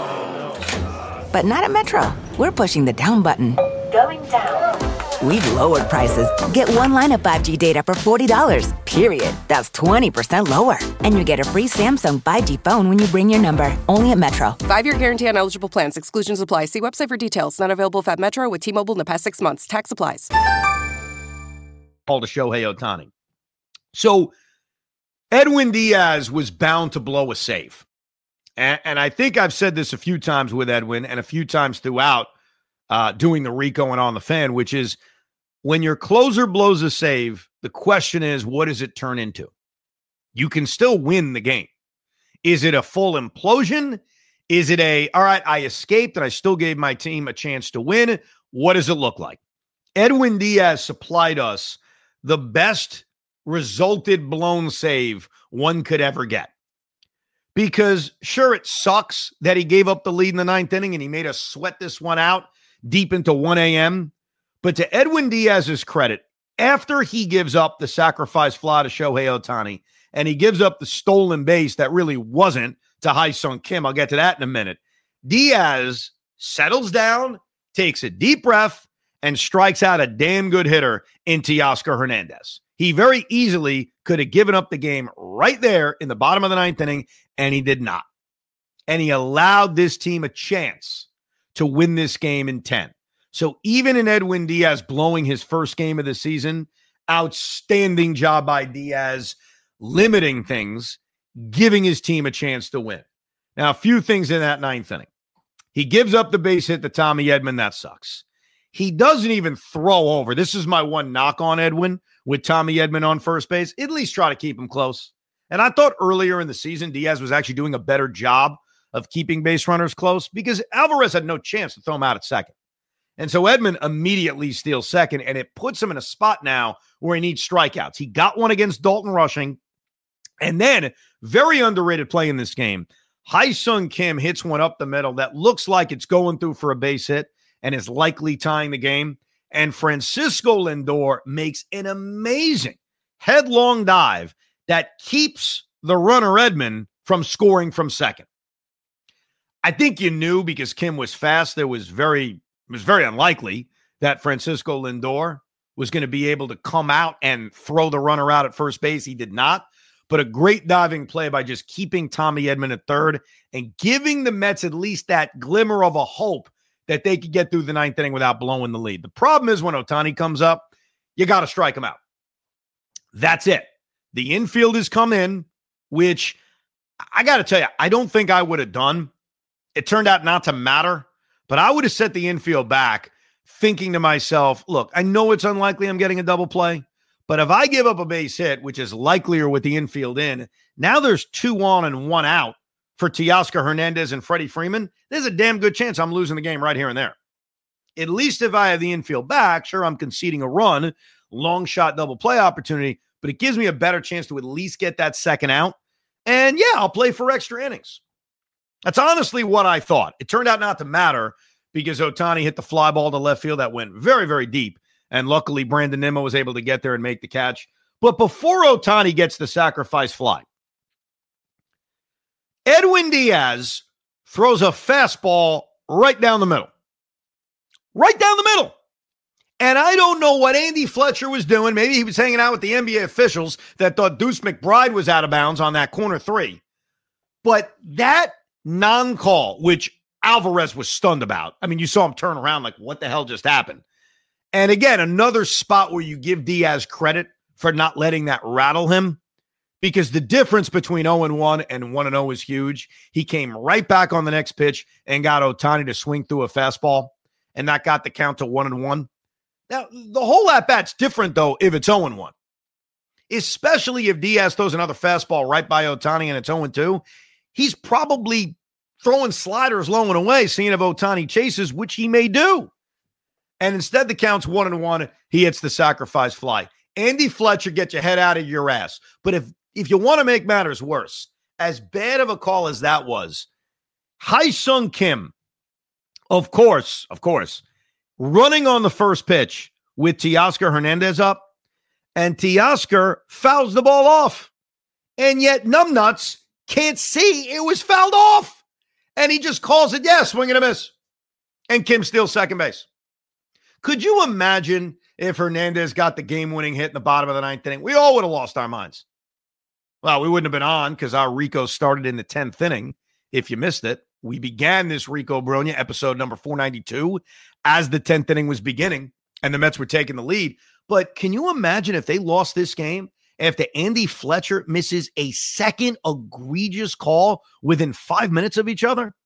But not at Metro. We're pushing the down button. Going down. We've lowered prices. Get one line of 5G data for $40, period. That's 20% lower. And you get a free Samsung 5G phone when you bring your number. Only at Metro. 5-year guarantee on eligible plans. Exclusions apply. See website for details. Not available at Metro with T-Mobile in the past 6 months. Tax applies. Called to Shohei Ohtani. So Edwin Diaz was bound to blow a save. And I think I've said this a few times with Edwin and a few times throughout doing the Rico and On the Fan, which is when your closer blows a save, the question is, what does it turn into? You can still win the game. Is it a full implosion? Is it all right, I escaped and I still gave my team a chance to win? What does it look like? Edwin Diaz supplied us the best resulted blown save one could ever get. Because sure, it sucks that he gave up the lead in the ninth inning and he made us sweat this one out deep into 1 a.m. But to Edwin Diaz's credit, after he gives up the sacrifice fly to Shohei Ohtani and he gives up the stolen base that really wasn't to Ha-Seong Kim, I'll get to that in a minute, Diaz settles down, takes a deep breath, and strikes out a damn good hitter in Teoscar Hernandez. He very easily could have given up the game right there in the bottom of the ninth inning, and he did not. And he allowed this team a chance to win this game in 10. So even in Edwin Diaz blowing his first game of the season, outstanding job by Diaz, limiting things, giving his team a chance to win. Now, a few things in that ninth inning. He gives up the base hit to Tommy Edman. That sucks. He doesn't even throw over. This is my one knock on Edwin with Tommy Edman on first base. At least try to keep him close. And I thought earlier in the season, Diaz was actually doing a better job of keeping base runners close because Alvarez had no chance to throw him out at second. And so Edman immediately steals second, and it puts him in a spot now where he needs strikeouts. He got one against Dalton Rushing. And then, very underrated play in this game, Ha-Seong Kim hits one up the middle that looks like it's going through for a base hit and is likely tying the game. And Francisco Lindor makes an amazing headlong dive that keeps the runner Edman from scoring from second. I think you knew because Kim was fast. It was very unlikely that Francisco Lindor was going to be able to come out and throw the runner out at first base. He did not. But a great diving play by just keeping Tommy Edman at third and giving the Mets at least that glimmer of a hope that they could get through the ninth inning without blowing the lead. The problem is when Ohtani comes up, you got to strike him out. That's it. The infield has come in, which I got to tell you, I don't think I would have done. It turned out not to matter, but I would have set the infield back thinking to myself, look, I know it's unlikely I'm getting a double play, but if I give up a base hit, which is likelier with the infield in, now there's 2 on and 1 out for Teoscar Hernandez and Freddie Freeman. There's a damn good chance I'm losing the game right here and there. At least if I have the infield back, sure, I'm conceding a run, long shot double play opportunity, but it gives me a better chance to at least get that second out. And yeah, I'll play for extra innings. That's honestly what I thought. It turned out not to matter because Ohtani hit the fly ball to left field that went very, very deep. And luckily, Brandon Nimmo was able to get there and make the catch. But before Ohtani gets the sacrifice fly, Edwin Diaz throws a fastball right down the middle. Right down the middle. And I don't know what Andy Fletcher was doing. Maybe he was hanging out with the NBA officials that thought Deuce McBride was out of bounds on that corner 3. But that non-call, which Alvarez was stunned about. I mean, you saw him turn around like, what the hell just happened? And again, another spot where you give Diaz credit for not letting that rattle him, because the difference between 0-1 and 1-0 is huge. He came right back on the next pitch and got Ohtani to swing through a fastball, and that got the count to 1-1. Now, the whole at-bat's different, though, if it's 0-1, especially if Diaz throws another fastball right by Ohtani and it's 0-2. He's probably throwing sliders low and away, seeing if Ohtani chases, which he may do. And instead, the count's 1-1. He hits the sacrifice fly. Andy Fletcher, get your head out of your ass. But if you want to make matters worse, as bad of a call as that was, Hyesung Kim, of course, running on the first pitch with Teoscar Hernandez up, and Teoscar fouls the ball off. And yet numbnuts can't see it was fouled off. And he just calls it, swing and a miss. And Kim steals second base. Could you imagine if Hernandez got the game-winning hit in the bottom of the ninth inning? We all would have lost our minds. Well, we wouldn't have been on because our Rico started in the 10th inning. If you missed it, we began this Rico Brogna episode number 492 as the 10th inning was beginning and the Mets were taking the lead. But can you imagine if they lost this game after Andy Fletcher misses a second egregious call within 5 minutes of each other?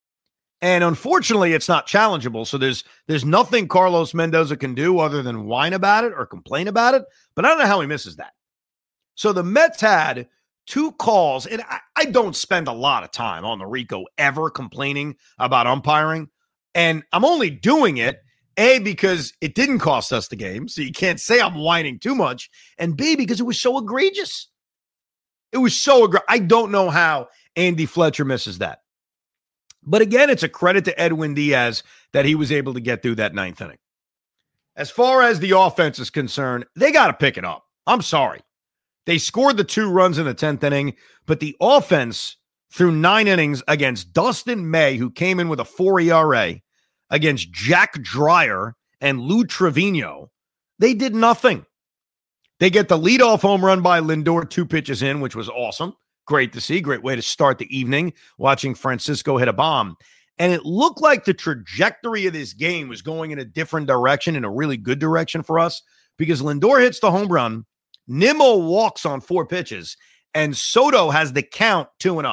And unfortunately, it's not challengeable. So there's nothing Carlos Mendoza can do other than whine about it or complain about it. But I don't know how he misses that. So the Mets had two calls, and I don't spend a lot of time on the Rico ever complaining about umpiring. And I'm only doing it, A, because it didn't cost us the game, so you can't say I'm whining too much, and B, because it was so egregious. It was so egregious. I don't know how Andy Fletcher misses that. But again, it's a credit to Edwin Diaz that he was able to get through that ninth inning. As far as the offense is concerned, they got to pick it up. I'm sorry. They scored the 2 runs in the 10th inning, but the offense through 9 innings against Dustin May, who came in with a 4 ERA, against Jack Dreyer and Lou Trevino, they did nothing. They get the leadoff home run by Lindor 2 pitches in, which was awesome. Great to see. Great way to start the evening, watching Francisco hit a bomb. And it looked like the trajectory of this game was going in a different direction, in a really good direction for us, because Lindor hits the home run, Nimmo walks on 4 pitches, and Soto has the count 2-0.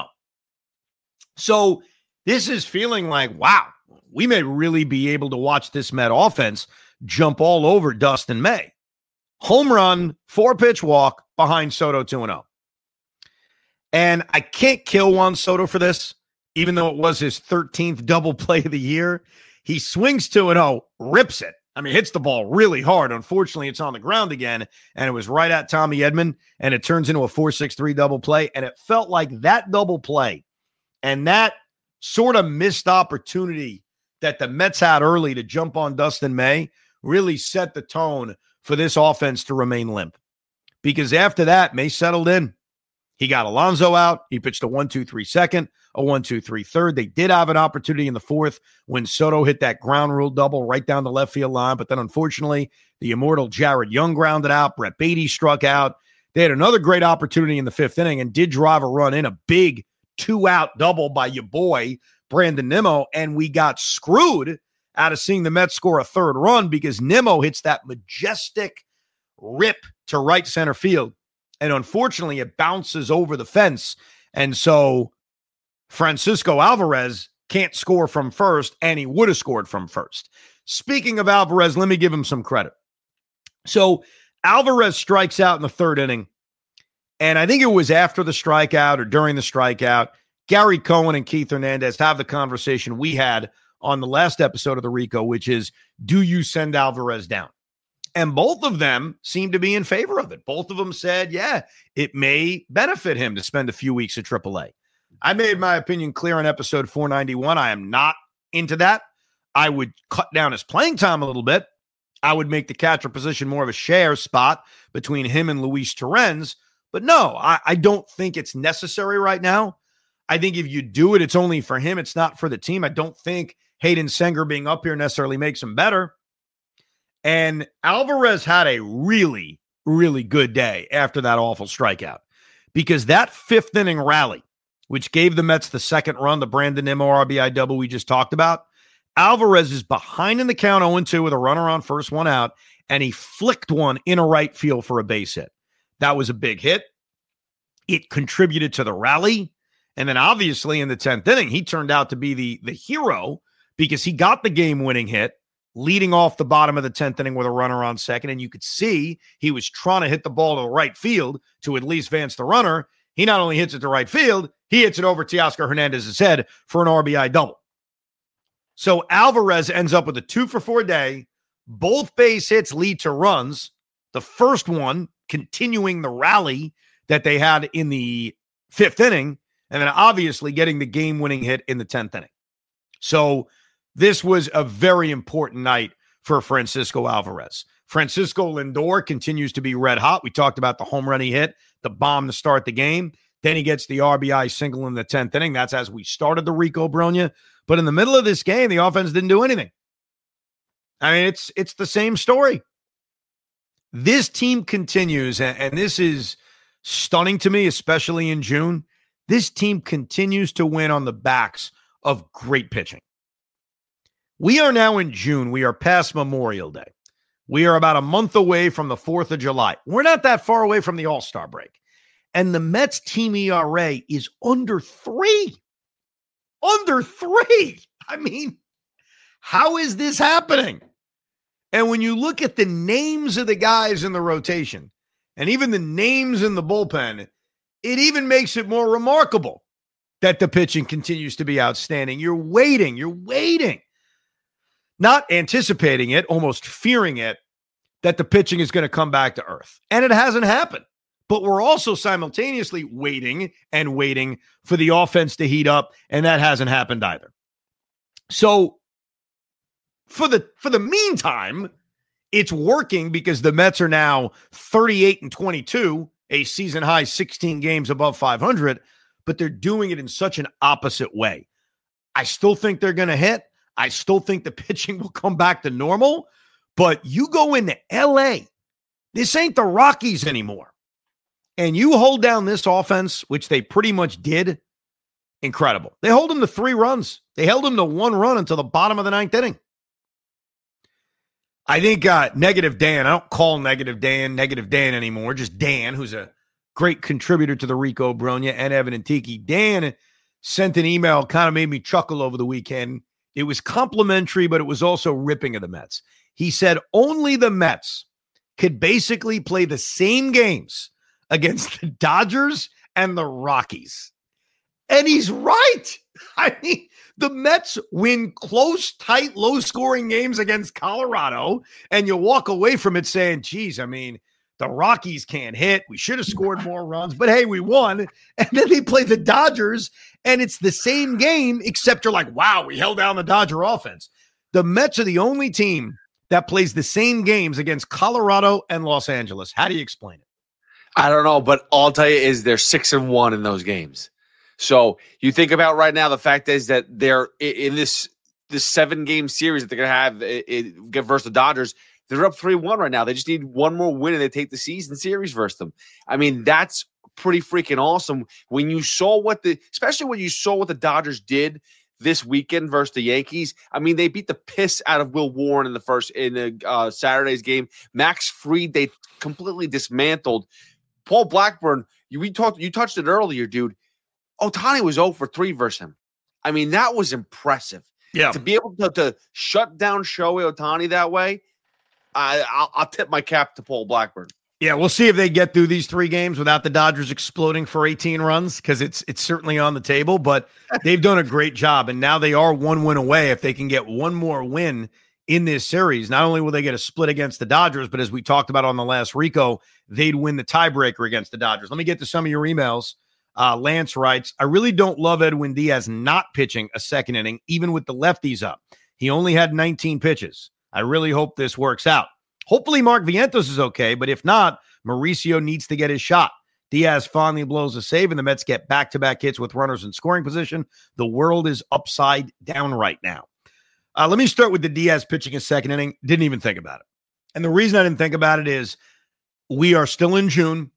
So this is feeling like, wow, we may really be able to watch this Met offense jump all over Dustin May. Home run, 4-pitch walk behind Soto 2-0. And I can't kill Juan Soto for this, even though it was his 13th double play of the year. He swings 2-0, rips it. I mean, hits the ball really hard. Unfortunately, it's on the ground again, and it was right at Tommy Edman, and it turns into a 4-6-3 double play. And it felt like that double play and that sort of missed opportunity that the Mets had early to jump on Dustin May really set the tone for this offense to remain limp. Because after that, May settled in. He got Alonso out. He pitched a 1-2-3 second, a 1-2-3 third. They did have an opportunity in the 4th when Soto hit that ground rule double right down the left field line. But then, unfortunately, the immortal Jared Young grounded out. Brett Beatty struck out. They had another great opportunity in the 5th inning and did drive a run in, a big 2-out double by your boy, Brandon Nimmo. And we got screwed out of seeing the Mets score a 3rd run because Nimmo hits that majestic rip to right center field. And unfortunately, it bounces over the fence. And so Francisco Alvarez can't score from first, and he would have scored from first. Speaking of Alvarez, let me give him some credit. So Alvarez strikes out in the 3rd inning. And I think it was after the strikeout or during the strikeout, Gary Cohen and Keith Hernandez have the conversation we had on the last episode of the Rico, which is, do you send Alvarez down? And both of them seem to be in favor of it. Both of them said, yeah, it may benefit him to spend a few weeks at AAA. I made my opinion clear in episode 491. I am not into that. I would cut down his playing time a little bit. I would make the catcher position more of a share spot between him and Luis Torrens. But no, I don't think it's necessary right now. I think if you do it, it's only for him. It's not for the team. I don't think Hayden Senger being up here necessarily makes him better. And Alvarez had a really, really good day after that awful strikeout because that 5th inning rally, which gave the Mets the 2nd run, the Brandon Nimmo RBI double we just talked about, Alvarez is behind in the count 0-2 with a runner on first, 1 out, and he flicked one in a right field for a base hit. That was a big hit. It contributed to the rally. And then obviously in the 10th inning, he turned out to be the hero because he got the game-winning hit, leading off the bottom of the 10th inning with a runner on second. And you could see he was trying to hit the ball to the right field to at least advance the runner. He not only hits it to right field, he hits it over Teoscar Hernandez's head for an RBI double. So Alvarez ends up with a 2-for-4 day. Both base hits lead to runs. The first one continuing the rally that they had in the 5th inning, and then obviously getting the game-winning hit in the 10th inning. So this was a very important night for Francisco Alvarez. Francisco Lindor continues to be red hot. We talked about the home run he hit, the bomb to start the game. Then he gets the RBI single in the 10th inning. That's as we started the Rico Brogna. But in the middle of this game, the offense didn't do anything. I mean, it's the same story. This team continues, and this is stunning to me, especially in June. This team continues to win on the backs of great pitching. We are now in June. We are past Memorial Day. We are about a month away from the 4th of July. We're not that far away from the All-Star break. And the Mets team ERA is under 3. Under 3. I mean, how is this happening? And when you look at the names of the guys in the rotation and even the names in the bullpen, it even makes it more remarkable that the pitching continues to be outstanding. You're waiting. Not anticipating it, almost fearing it, that the pitching is going to come back to earth. And it hasn't happened. But we're also simultaneously waiting for the offense to heat up, and that hasn't happened either. So for the meantime, it's working because the Mets are now 38-22, a season high 16 games above 500, but they're doing it in such an opposite way. I still think they're going to hit. I still think the pitching will come back to normal, but you go into LA, this ain't the Rockies anymore. And you hold down this offense, which they pretty much did, incredible. They hold them to 3 runs. They held them to 1 run until the bottom of the 9th inning. I think Negative Dan, I don't call Negative Dan anymore, just Dan, who's a great contributor to the Rico Brogna and Evan and Tiki. Dan sent an email, kind of made me chuckle over the weekend. It was complimentary, but it was also ripping of the Mets. He said only the Mets could basically play the same games against the Dodgers and the Rockies. And he's right. I mean, the Mets win close, tight, low-scoring games against Colorado, and you walk away from it saying, geez, I mean, the Rockies can't hit. We should have scored more runs, but hey, we won. And then they play the Dodgers, and it's the same game, except you're like, wow, we held down the Dodger offense. The Mets are the only team that plays the same games against Colorado and Los Angeles. How do you explain it? I don't know, but all I'll tell you is they're 6-1 in those games. So you think about right now, the fact is that they're in this 7-game series that they're going to have versus the Dodgers. They're up 3-1 right now. They just need one more win and they take the season series versus them. I mean, that's pretty freaking awesome. When you saw especially when you saw what the Dodgers did this weekend versus the Yankees. I mean, they beat the piss out of Will Warren in the Saturday's game. Max Fried, they completely dismantled. Paul Blackburn, you touched it earlier, dude. Ohtani was 0 for 3 versus him. I mean, that was impressive. Yeah. To be able to shut down Shohei Ohtani that way, I'll tip my cap to Paul Blackburn. Yeah, we'll see if they get through these 3 games without the Dodgers exploding for 18 runs, because it's certainly on the table, but they've done a great job, and now they are 1 win away. If they can get one more win in this series, not only will they get a split against the Dodgers, but as we talked about on the last Rico, they'd win the tiebreaker against the Dodgers. Let me get to some of your emails. Lance writes, I really don't love Edwin Diaz not pitching a second inning, even with the lefties up. He only had 19 pitches. I really hope this works out. Hopefully Mark Vientos is okay, but if not, Mauricio needs to get his shot. Diaz finally blows a save, and the Mets get back-to-back hits with runners in scoring position. The world is upside down right now. Let me start with the Diaz pitching a second inning. Didn't even think about it. And the reason I didn't think about it is we are still in June.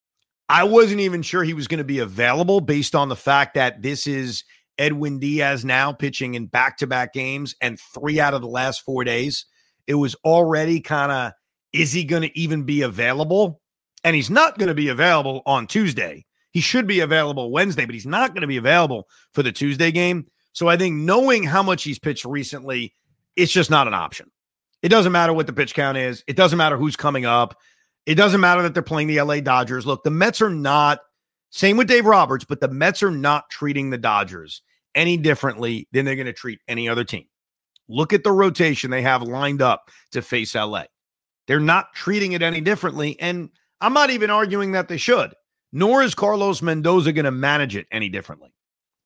I wasn't even sure he was going to be available based on the fact that this is Edwin Diaz now pitching in back-to-back games and 3 out of the last 4 days. It was already kind of, is he going to even be available? And he's not going to be available on Tuesday. He should be available Wednesday, but he's not going to be available for the Tuesday game. So I think knowing how much he's pitched recently, it's just not an option. It doesn't matter what the pitch count is. It doesn't matter who's coming up. It doesn't matter that they're playing the LA Dodgers. Look, the Mets are not Same with Dave Roberts, but the Mets are not treating the Dodgers any differently than they're going to treat any other team. Look at the rotation they have lined up to face LA. They're not treating it any differently, and I'm not even arguing that they should, nor is Carlos Mendoza going to manage it any differently.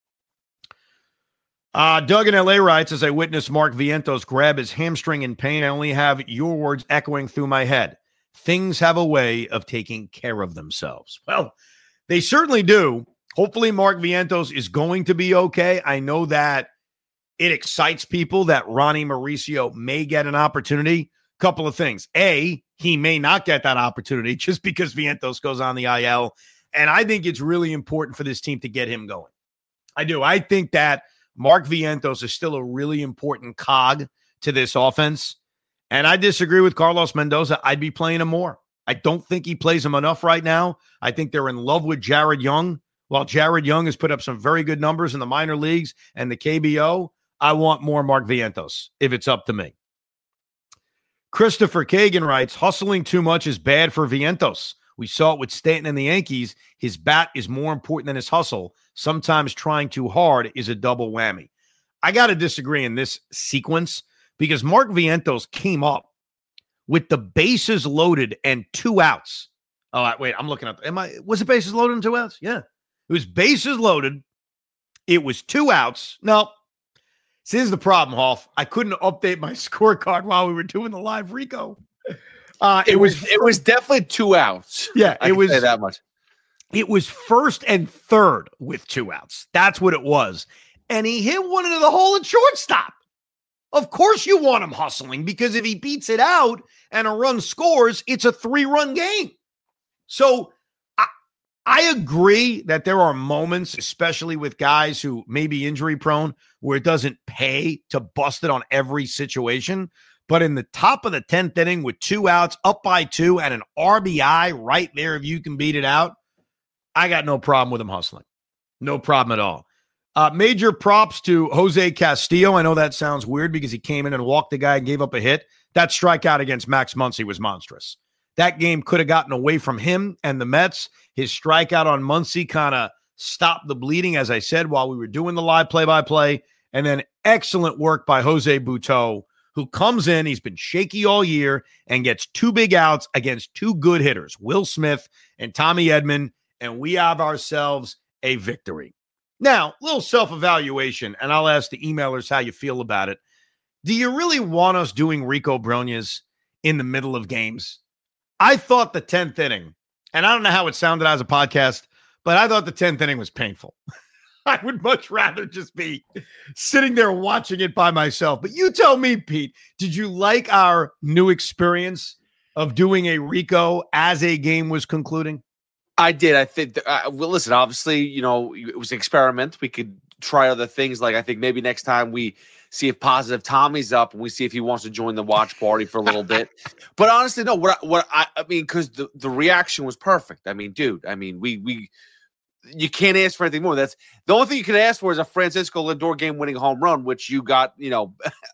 Doug in LA writes, as I witnessed Mark Vientos grab his hamstring in pain, I only have your words echoing through my head. Things have a way of taking care of themselves. Well, they certainly do. Hopefully Mark Vientos is going to be okay. I know that it excites people that Ronnie Mauricio may get an opportunity. Couple of things. A, he may not get that opportunity just because Vientos goes on the IL. And I think it's really important for this team to get him going. I do. I think that Mark Vientos is still a really important cog to this offense. And I disagree with Carlos Mendoza. I'd be playing him more. I don't think he plays him enough right now. I think they're in love with Jared Young. While Jared Young has put up some very good numbers in the minor leagues and the KBO, I want more Mark Vientos if it's up to me. Christopher Kagan writes, hustling too much is bad for Vientos. We saw it with Stanton and the Yankees. His bat is more important than his hustle. Sometimes trying too hard is a double whammy. I got to disagree in this sequence because Mark Vientos came up with the bases loaded and 2 outs. Oh, wait, I'm looking at, was it bases loaded and 2 outs? Yeah. It was bases loaded. It was 2 outs. No. See, this is the problem, Hoff. I couldn't update my scorecard while we were doing the live Rico. It was definitely 2 outs. Yeah, I can say that much. It was first and third with 2 outs. That's what it was. And he hit one into the hole at shortstop. Of course you want him hustling because if he beats it out and a run scores, it's a 3-run game. So I agree that there are moments, especially with guys who may be injury prone, where it doesn't pay to bust it on every situation. But in the top of the 10th inning with 2 outs, up by 2, and an RBI right there if you can beat it out, I got no problem with him hustling. No problem at all. Major props to Jose Castillo. I know that sounds weird because he came in and walked the guy and gave up a hit. That strikeout against Max Muncy was monstrous. That game could have gotten away from him and the Mets. His strikeout on Muncy kind of stopped the bleeding, as I said, while we were doing the live play-by-play. And then excellent work by Jose Butto, who comes in, he's been shaky all year, and gets 2 big outs against 2 good hitters, Will Smith and Tommy Edman, and we have ourselves a victory. Now, a little self-evaluation, and I'll ask the emailers how you feel about it. Do you really want us doing Rico Brognas in the middle of games? I thought the 10th inning, and I don't know how it sounded as a podcast, but I thought the 10th inning was painful. I would much rather just be sitting there watching it by myself. But you tell me, Pete, did you like our new experience of doing a Rico as a game was concluding? I did. I think, well, listen, obviously, you know, it was an experiment. We could try other things. Like, I think maybe next time we see if Positive Tommy's up and we see if he wants to join the watch party for a little bit. But honestly, no, I mean, because the reaction was perfect. I mean, dude, I mean, you can't ask for anything more. That's the only thing you can ask for is a Francisco Lindor game-winning home run, which you got, you know,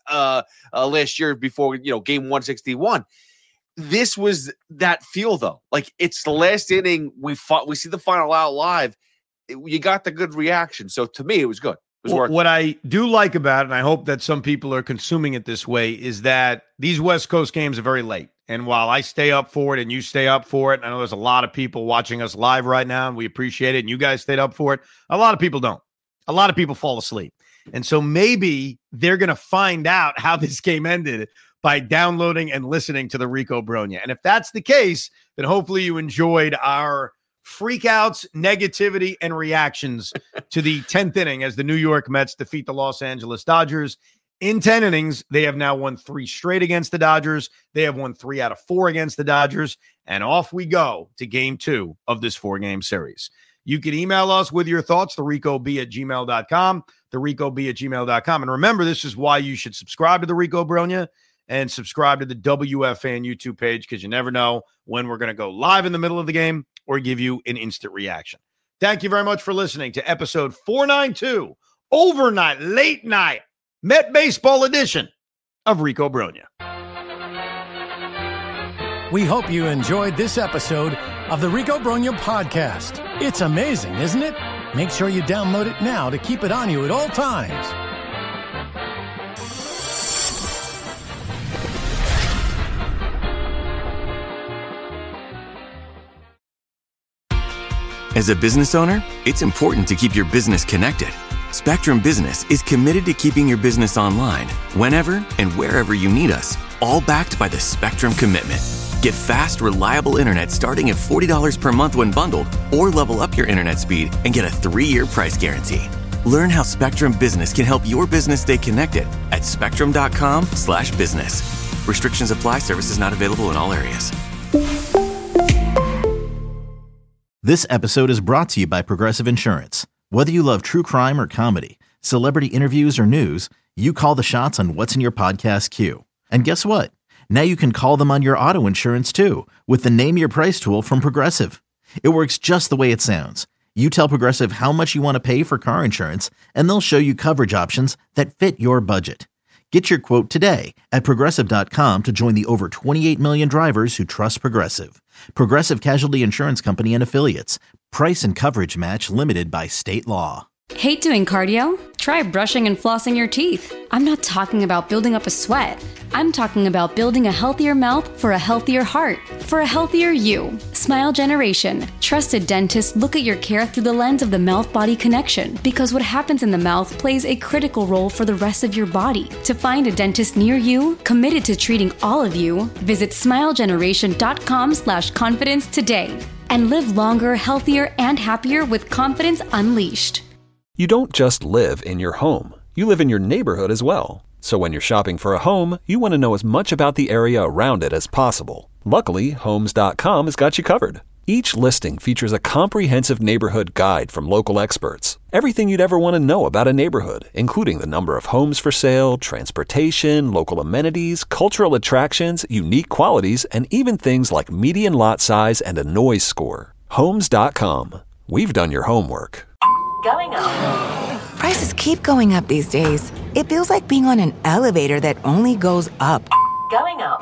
last year before, you know, game 161. This was that feel, though. Like, it's the last inning. We see the final out live. You got the good reaction. So to me, it was good. What I do like about it, and I hope that some people are consuming it this way, is that these West Coast games are very late. And while I stay up for it and you stay up for it, and I know there's a lot of people watching us live right now, and we appreciate it, and you guys stayed up for it. A lot of people don't. A lot of people fall asleep. And so maybe they're going to find out how this game ended by downloading and listening to the Rico Brogna. And if that's the case, then hopefully you enjoyed our freakouts, negativity, and reactions to the 10th inning as the New York Mets defeat the Los Angeles Dodgers. In 10 innings, they have now won 3 straight against the Dodgers. They have won 3 out of 4 against the Dodgers. And off we go to game 2 of this 4-game series. You can email us with your thoughts, thericob@gmail.com, thericob@gmail.com. And remember, this is why you should subscribe to the Rico Brogna and subscribe to the WFAN YouTube page, because you never know when we're going to go live in the middle of the game or give you an instant reaction. Thank you very much for listening to episode 492, overnight, late night, Met Baseball edition of Rico Brogna. We hope you enjoyed this episode of the Rico Brogna podcast. It's amazing, isn't it? Make sure you download it now to keep it on you at all times. As a business owner, it's important to keep your business connected. Spectrum Business is committed to keeping your business online whenever and wherever you need us, all backed by the Spectrum Commitment. Get fast, reliable internet starting at $40 per month when bundled, or level up your internet speed and get a 3-year price guarantee. Learn how Spectrum Business can help your business stay connected at spectrum.com/business. Restrictions apply. Services not available in all areas. This episode is brought to you by Progressive Insurance. Whether you love true crime or comedy, celebrity interviews or news, you call the shots on what's in your podcast queue. And guess what? Now you can call them on your auto insurance too with the Name Your Price tool from Progressive. It works just the way it sounds. You tell Progressive how much you want to pay for car insurance, and they'll show you coverage options that fit your budget. Get your quote today at Progressive.com to join the over 28 million drivers who trust Progressive. Progressive Casualty Insurance Company and Affiliates. Price and coverage match limited by state law. Hate doing cardio? Try brushing and flossing your teeth. I'm not talking about building up a sweat. I'm talking about building a healthier mouth for a healthier heart, for a healthier you. Smile Generation. Trusted dentists look at your care through the lens of the mouth-body connection, because what happens in the mouth plays a critical role for the rest of your body. To find a dentist near you, committed to treating all of you, visit smilegeneration.com/confidence today. And live longer, healthier, and happier with Confidence Unleashed. You don't just live in your home. You live in your neighborhood as well. So when you're shopping for a home, you want to know as much about the area around it as possible. Luckily, Homes.com has got you covered. Each listing features a comprehensive neighborhood guide from local experts. Everything you'd ever want to know about a neighborhood, including the number of homes for sale, transportation, local amenities, cultural attractions, unique qualities, and even things like median lot size and a noise score. Homes.com. We've done your homework. Going up. Prices keep going up these days. It feels like being on an elevator that only goes up. Going up.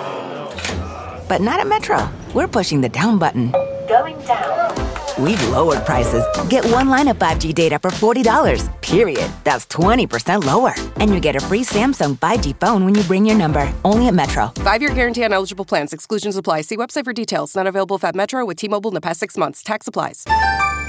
But not at Metro. We're pushing the down button. Going down. We've lowered prices. Get one line of 5G data for $40, period. That's 20% lower. And you get a free Samsung 5G phone when you bring your number. Only at Metro. 5-year guarantee on eligible plans. Exclusions apply. See website for details. Not available at Metro with T-Mobile in the past 6 months. Tax applies.